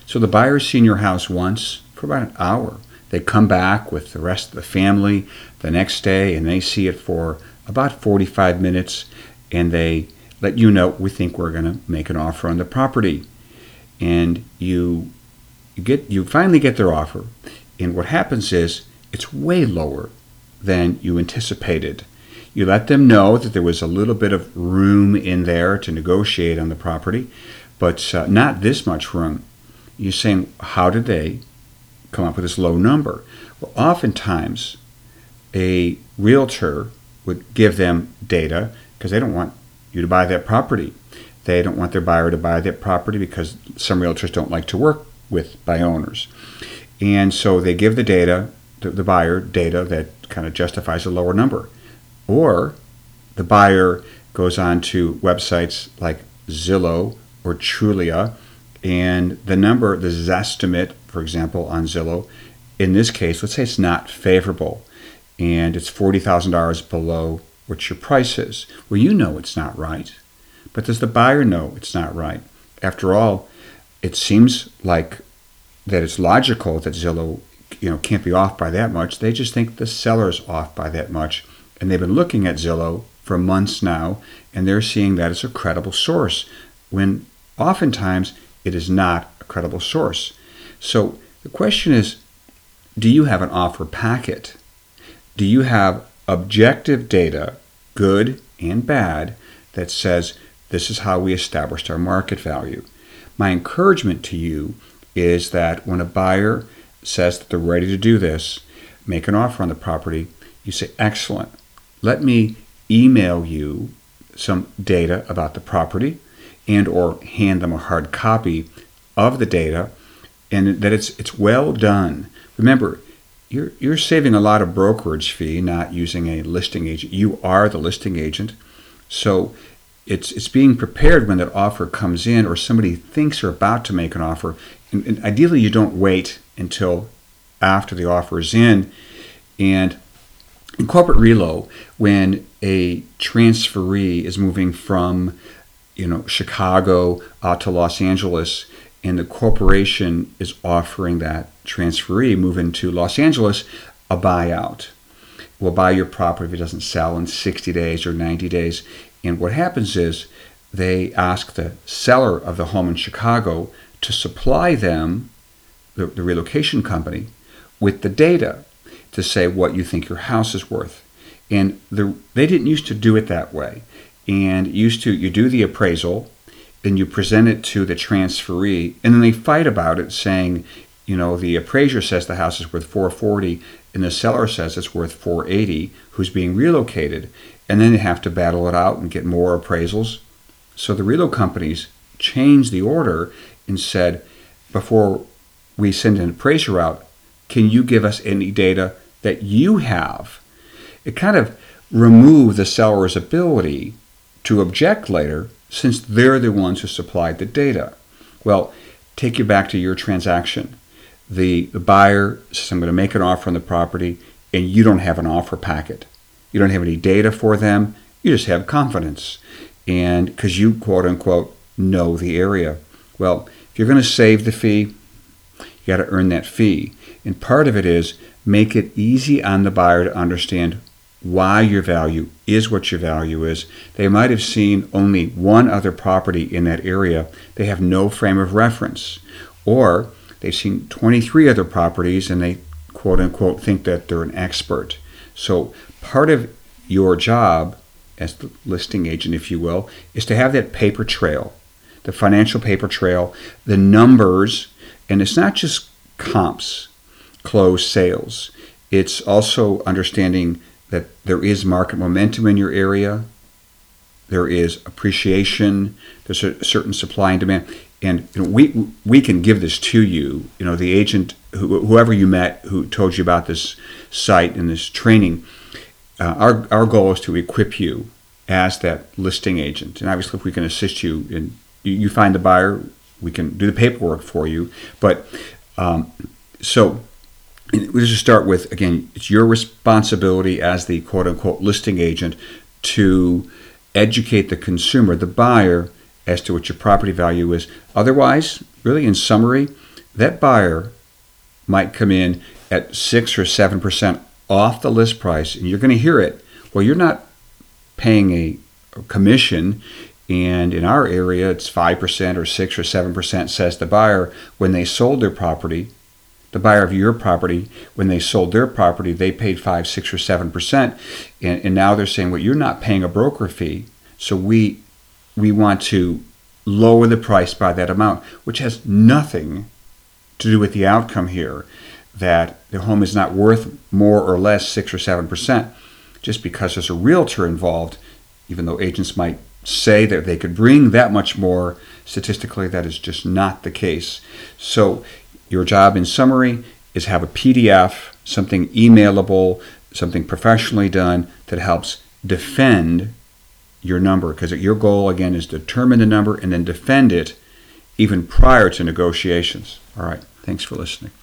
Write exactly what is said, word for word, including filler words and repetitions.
So the buyer's seen your house once for about an hour. They come back with the rest of the family the next day, and they see it for about forty-five minutes, and they let you know, we think we're going to make an offer on the property. And you, you get you finally get their offer, and what happens is it's way lower than you anticipated. You let them know that there was a little bit of room in there to negotiate on the property, but uh, not this much room. You're saying, how did they come up with this low number? Well, oftentimes a realtor would give them data because they don't want you to buy that property. They don't want their buyer to buy that property because some realtors don't like to work with buy owners. And so they give the data, the, the buyer data that kind of justifies a lower number. Or the buyer goes on to websites like Zillow or Trulia, and the number, the Zestimate, for example, on Zillow, in this case, let's say it's not favorable, and it's forty thousand dollars below what your price is. Well, you know it's not right, but does the buyer know it's not right? After all, it seems like that it's logical that Zillow, you know, can't be off by that much. They just think the seller's off by that much. And they've been looking at Zillow for months now, and they're seeing that as a credible source, when oftentimes it is not a credible source. So the question is, do you have an offer packet? Do you have objective data, good and bad, that says this is how we established our market value? My encouragement to you is that when a buyer says that they're ready to do this, make an offer on the property, you say, excellent. Let me email you some data about the property and or hand them a hard copy of the data, and that it's it's well done. Remember, you're you're saving a lot of brokerage fee not using a listing agent. You are the listing agent. So it's it's being prepared when that offer comes in or somebody thinks they're about to make an offer. And, and ideally you don't wait until after the offer is in. And in corporate relo, when a transferee is moving from, you know, Chicago out to Los Angeles, and the corporation is offering that transferee moving to Los Angeles a buyout, will buy your property if it doesn't sell in sixty days or ninety days. And what happens is they ask the seller of the home in Chicago to supply them, the, the relocation company, with the data to say what you think your house is worth. And the, they didn't used to do it that way. And used to, you do the appraisal, then you present it to the transferee, and then they fight about it saying, you know, the appraiser says the house is worth four forty, and the seller says it's worth four eighty, who's being relocated. And then they have to battle it out and get more appraisals. So the relo companies changed the order and said, before we send an appraiser out, can you give us any data that you have? It kind of removed the seller's ability to object later, since they're the ones who supplied the data. Well, take you back to your transaction. The, the buyer says, I'm going to make an offer on the property, and you don't have an offer packet. You don't have any data for them. You just have confidence. And because you, quote unquote, know the area. Well, if you're going to save the fee, you got to earn that fee. And part of it is make it easy on the buyer to understand why your value is what your value is. They might have seen only one other property in that area. They have no frame of reference. Or they've seen twenty-three other properties and they, quote unquote, think that they're an expert. So part of your job as the listing agent, if you will, is to have that paper trail, the financial paper trail, the numbers, and it's not just comps, closed sales. It's also understanding that there is market momentum in your area, there is appreciation, there's a certain supply and demand, and you know, we we can give this to you. You know, the agent, who, whoever you met, who told you about this site and this training. Uh, our our goal is to equip you as that listing agent, and obviously, if we can assist you in you, you find the buyer, we can do the paperwork for you. But um, so. We'll just start with, again, it's your responsibility as the quote-unquote listing agent to educate the consumer, the buyer, as to what your property value is. Otherwise, really in summary, that buyer might come in at six or seven percent off the list price, and you're going to hear it. Well, you're not paying a commission, and in our area, it's five percent or six or seven percent, says the buyer. When they sold their property, the buyer of your property, when they sold their property, they paid five, six, or seven percent, and, and now they're saying, well, you're not paying a broker fee, so we we want to lower the price by that amount, which has nothing to do with the outcome here, that the home is not worth more or less six or seven percent. Just because there's a realtor involved, even though agents might say that they could bring that much more, statistically that is just not the case. So your job, in summary, is have a P D F, something emailable, something professionally done that helps defend your number, because your goal, again, is to determine the number and then defend it even prior to negotiations. All right, thanks for listening.